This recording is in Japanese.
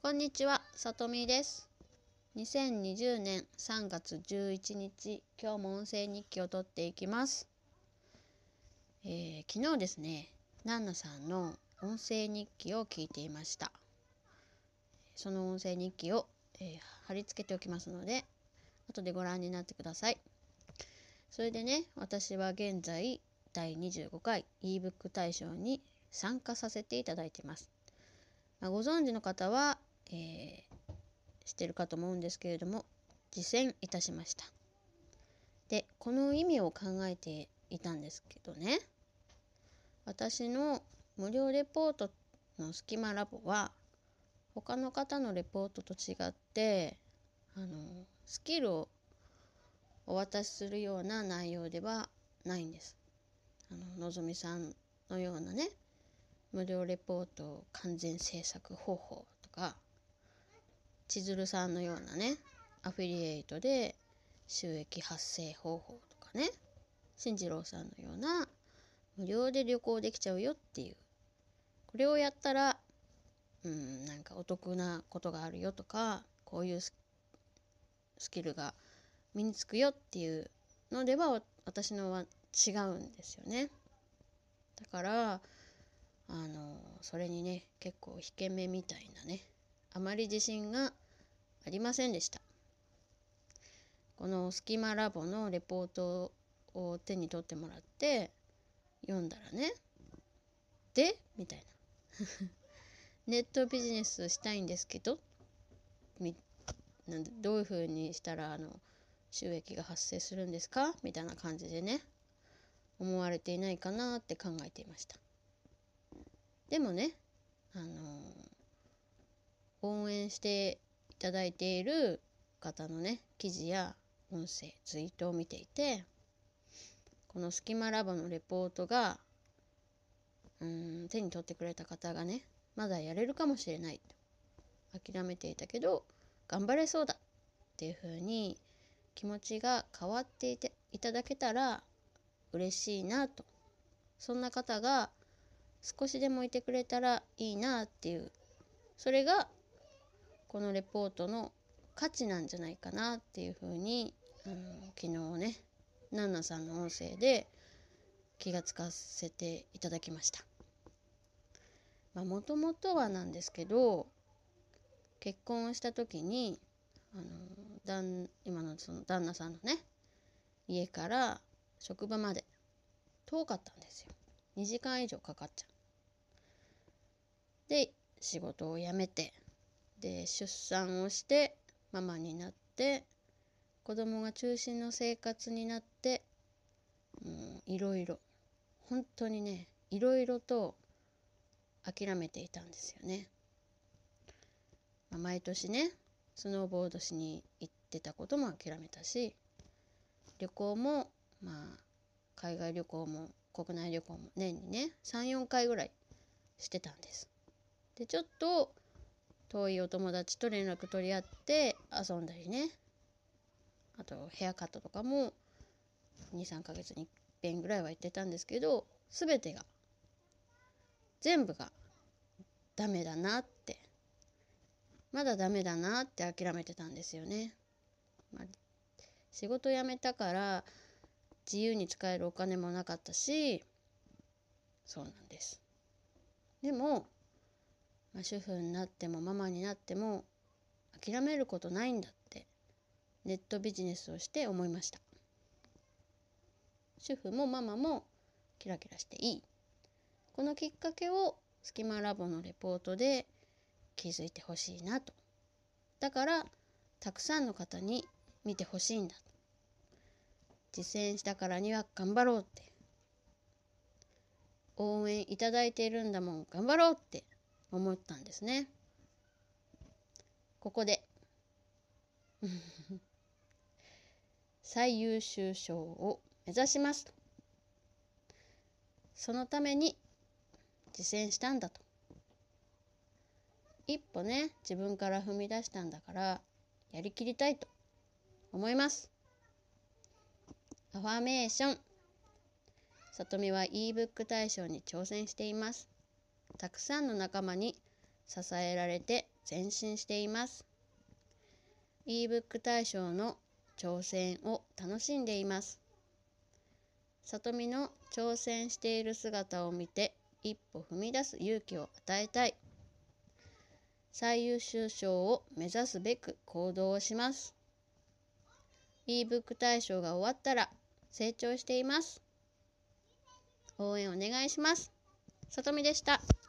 こんにちは、さとみです。2020年3月11日、今日も音声日記を撮っていきます。昨日ですね、ナンナさんの音声日記を聞いていました。その音声日記を、貼り付けておきますので、後でご覧になってください。それでね、私は現在第25回 ebook 大賞に参加させていただいています。ご存知の方は、知ってるかと思うんですけれども、実践いたしました。で、この意味を考えていたんですけどね、私の無料レポートのスキマラボは他の方のレポートと違ってスキルをお渡しするような内容ではないんです。のぞみさんのようなね、無料レポート完全制作方法とか、千鶴さんのようなね、アフィリエイトで収益発生方法とかね、進次郎さんのような無料で旅行できちゃうよっていう、これをやったらなんかお得なことがあるよとか、こういうスキルが身につくよっていうのでは私のは違うんですよね。だからそれにね、結構引け目みたいなね、あまり自信がありませんでした。このスキマラボのレポートを手に取ってもらって読んだらね、でみたいなネットビジネスしたいんですけど、どういう風にしたら収益が発生するんですかみたいな感じでね、思われていないかなって考えていました。でもね、応援していただいている方のね、記事や音声、ツイートを見ていて、このスキマラボのレポートが手に取ってくれた方がね、まだやれるかもしれないと諦めていたけど頑張れそうだっていう風に気持ちが変わっていただけたら嬉しいなと、そんな方が少しでもいてくれたらいいなっていう、それがこのレポートの価値なんじゃないかなっていう風に昨日ね、ナンナさんの音声で気がつかせていただきました。もともとはなんですけど、結婚した時に今のその旦那さんのね、家から職場まで遠かったんですよ。2時間以上かかっちゃう。で、仕事を辞めて、で出産をしてママになって、子供が中心の生活になって、いろいろ本当にね、いろいろと諦めていたんですよね。毎年ね、スノーボードしに行ってたことも諦めたし、旅行も海外旅行も国内旅行も年にね 3,4 回ぐらいしてたんです。で、ちょっと遠いお友達と連絡取り合って遊んだりね、あとヘアカットとかも 2,3 ヶ月に一遍ぐらいは行ってたんですけど、全部がダメだなって、まだダメだなって諦めてたんですよね。仕事辞めたから自由に使えるお金もなかったし、そうなんです。でも、主婦になってもママになっても諦めることないんだってネットビジネスをして思いました。主婦もママもキラキラしていい、このきっかけをスキマラボのレポートで気づいてほしいなと。だからたくさんの方に見てほしいんだ、実践したからには頑張ろうって、応援いただいているんだもん、頑張ろうって思ったんですね。ここで最優秀賞を目指しますと、そのために実践したんだと、一歩ね、自分から踏み出したんだからやりきりたいと思います。アファメーション。さとみは ebook 大賞に挑戦しています。たくさんの仲間に支えられて前進しています。ebook 大賞の挑戦を楽しんでいます。さとみの挑戦している姿を見て一歩踏み出す勇気を与えたい。最優秀賞を目指すべく行動をします。ebook 大賞が終わったら成長しています。応援お願いします。さとみでした。